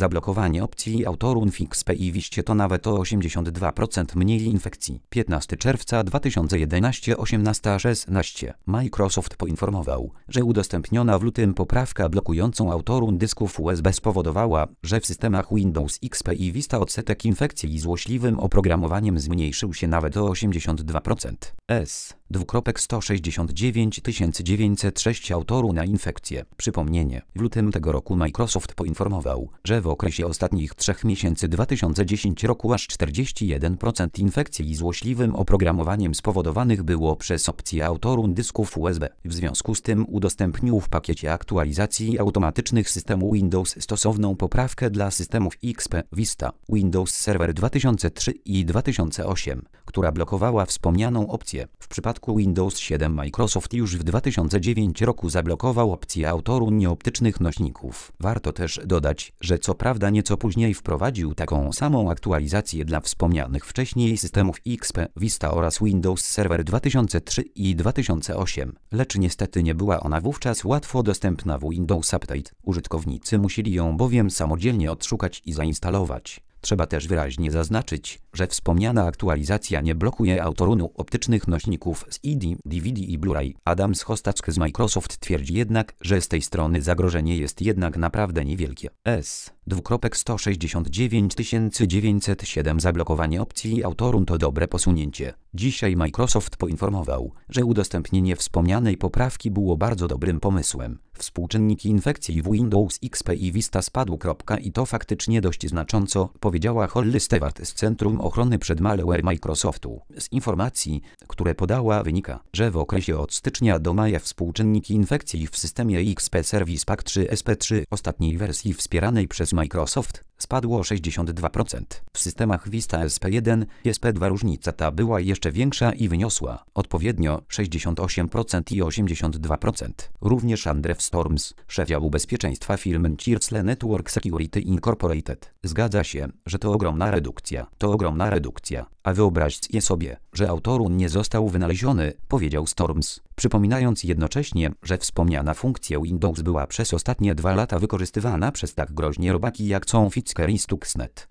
zablokowanie opcji Autorun w XP i Wiście to nawet o 82% mniej infekcji. 15 czerwca 2011 18:16 Microsoft poinformował, że udostępniona w lutym poprawka blokującą Autorun dysków USB spowodowała, że w systemach Windows XP i Vista odsetek infekcji złośliwym oprogramowaniem zmniejszył się nawet o 82%. S:169 906 Autorun na infekcję. Przypomnienie. W lutym tego roku Microsoft poinformował, że w okresie ostatnich 3 miesięcy 2010 roku aż 41% infekcji złośliwym oprogramowaniem spowodowanych było przez opcję Autorun dysków USB. W związku z tym udostępnił w pakiecie aktualizacji automatycznych systemu Windows stosowną poprawkę dla systemów XP, Vista, Windows Server 2003 i 2008, która blokowała wspomnianą opcję. W przypadku Windows 7 Microsoft już w 2009 roku zablokował opcję Autorun nieoptycznych nośników. Warto też dodać, że co prawda nieco później wprowadził taką samą aktualizację dla wspomnianych wcześniej systemów XP, Vista oraz Windows Server 2003 i 2008, lecz niestety nie była ona wówczas łatwo dostępna w Windows Update. Użytkownicy musieli ją bowiem samodzielnie odszukać i zainstalować. Trzeba też wyraźnie zaznaczyć, że wspomniana aktualizacja nie blokuje Autorunu optycznych nośników z CD, DVD i Blu-ray. Adam Schostak z Microsoft twierdzi jednak, że z tej strony zagrożenie jest jednak naprawdę niewielkie. S:169 907 Zablokowanie opcji Autorun to dobre posunięcie. Dzisiaj Microsoft poinformował, że udostępnienie wspomnianej poprawki było bardzo dobrym pomysłem. Współczynniki infekcji w Windows XP i Vista spadł. I to faktycznie dość znacząco, powiedziała Holly Stewart z Centrum Ochrony przed Malware Microsoftu. Z informacji, które podała, wynika, że w okresie od stycznia do maja współczynniki infekcji w systemie XP Service Pack 3 SP3 ostatniej wersji wspieranej przez Microsoft spadło o 62%. W systemach Vista SP1 i SP2 różnica ta była jeszcze większa i wyniosła odpowiednio 68% i 82%. Również Andrew Storms, szef działu bezpieczeństwa firmy Circle Network Security Incorporated, zgadza się, że to ogromna redukcja. A wyobraźcie sobie, że Autorun nie został wynaleziony, powiedział Storms, przypominając jednocześnie, że wspomniana funkcja Windows była przez ostatnie 2 lata wykorzystywana przez tak groźnie robaki jak są Fisker i Stuxnet.